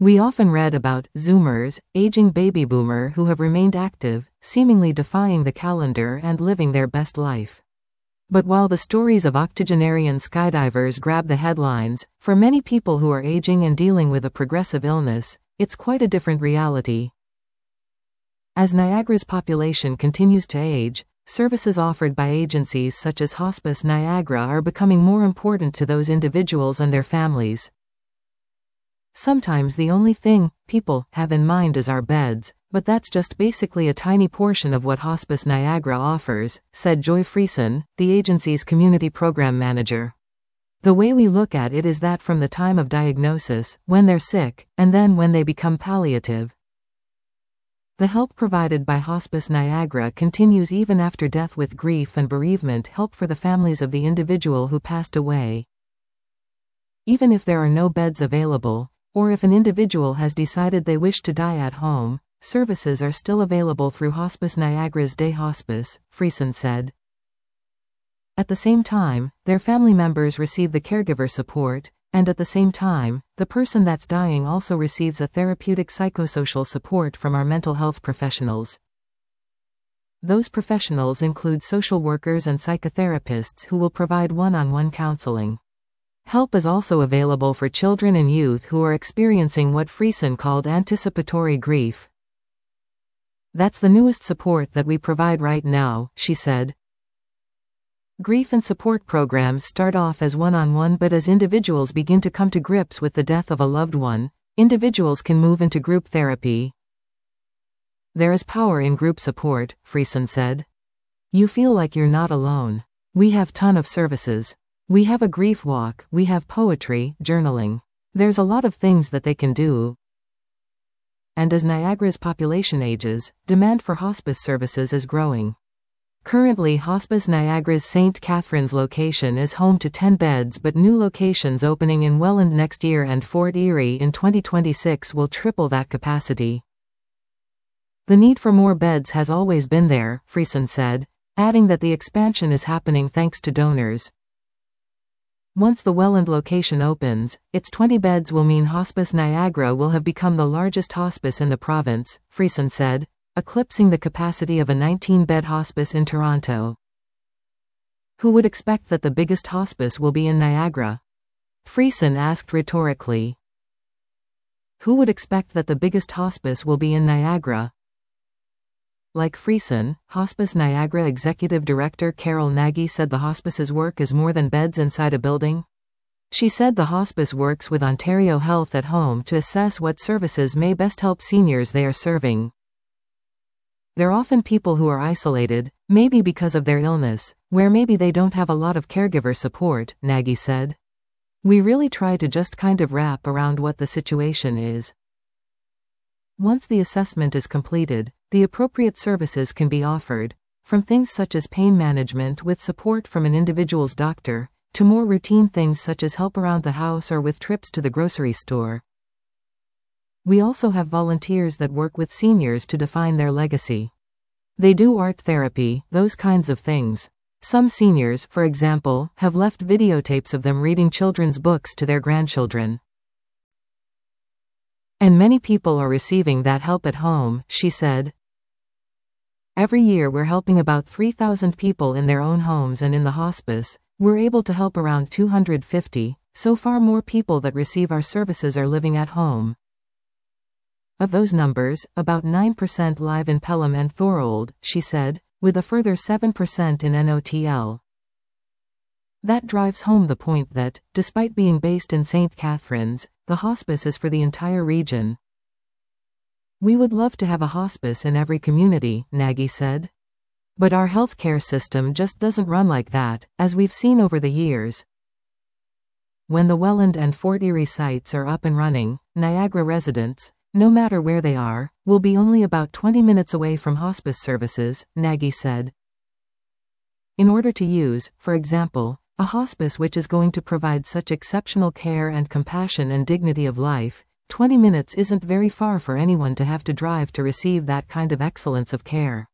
We often read about Zoomers, aging baby boomer who have remained active, seemingly defying the calendar and living their best life. But while the stories of octogenarian skydivers grab the headlines, for many people who are aging and dealing with a progressive illness, it's quite a different reality. As Niagara's population continues to age, services offered by agencies such as Hospice Niagara are becoming more important to those individuals and their families. Sometimes the only thing people have in mind is our beds, but that's just basically a tiny portion of what Hospice Niagara offers, said Joy Friesen, the agency's community program manager. The way we look at it is that from the time of diagnosis, when they're sick, and then when they become palliative. The help provided by Hospice Niagara continues even after death with grief and bereavement help for the families of the individual who passed away. Even if there are no beds available, or if an individual has decided they wish to die at home, services are still available through Hospice Niagara's Day Hospice, Friesen said. At the same time, their family members receive the caregiver support, and at the same time, the person that's dying also receives a therapeutic psychosocial support from our mental health professionals. Those professionals include social workers and psychotherapists who will provide one-on-one counseling. Help is also available for children and youth who are experiencing what Friesen called anticipatory grief. That's the newest support that we provide right now, she said. Grief and support programs start off as one-on-one, but as individuals begin to come to grips with the death of a loved one, individuals can move into group therapy. There is power in group support, Friesen said. You feel like you're not alone. We have ton of services. We have a grief walk, we have poetry, journaling. There's a lot of things that they can do. And as Niagara's population ages, demand for hospice services is growing. Currently, Hospice Niagara's St. Catharines location is home to 10 beds, but new locations opening in Welland next year and Fort Erie in 2026 will triple that capacity. The need for more beds has always been there, Friesen said, adding that the expansion is happening thanks to donors. Once the Welland location opens, its 20 beds will mean Hospice Niagara will have become the largest hospice in the province, Friesen said, eclipsing the capacity of a 19-bed hospice in Toronto. Who would expect that the biggest hospice will be in Niagara? Friesen asked rhetorically. Who would expect that the biggest hospice will be in Niagara? Like Friesen, Hospice Niagara Executive Director Carol Nagy said the hospice's work is more than beds inside a building. She said the hospice works with Ontario Health at Home to assess what services may best help seniors they are serving. They're often people who are isolated, maybe because of their illness, where maybe they don't have a lot of caregiver support, Nagy said. We really try to just kind of wrap around what the situation is. Once the assessment is completed, the appropriate services can be offered, from things such as pain management with support from an individual's doctor, to more routine things such as help around the house or with trips to the grocery store. We also have volunteers that work with seniors to define their legacy. They do art therapy, those kinds of things. Some seniors, for example, have left videotapes of them reading children's books to their grandchildren. And many people are receiving that help at home, she said. Every year we're helping about 3,000 people in their own homes, and in the hospice, we're able to help around 250, so far more people that receive our services are living at home. Of those numbers, about 9% live in Pelham and Thorold, she said, with a further 7% in NOTL. That drives home the point that, despite being based in St. Catharines, the hospice is for the entire region. We would love to have a hospice in every community, Nagy said. But our healthcare system just doesn't run like that, as we've seen over the years. When the Welland and Fort Erie sites are up and running, Niagara residents, no matter where they are, will be only about 20 minutes away from hospice services, Nagy said. In order to use, for example, a hospice which is going to provide such exceptional care and compassion and dignity of life, 20 minutes isn't very far for anyone to have to drive to receive that kind of excellence of care.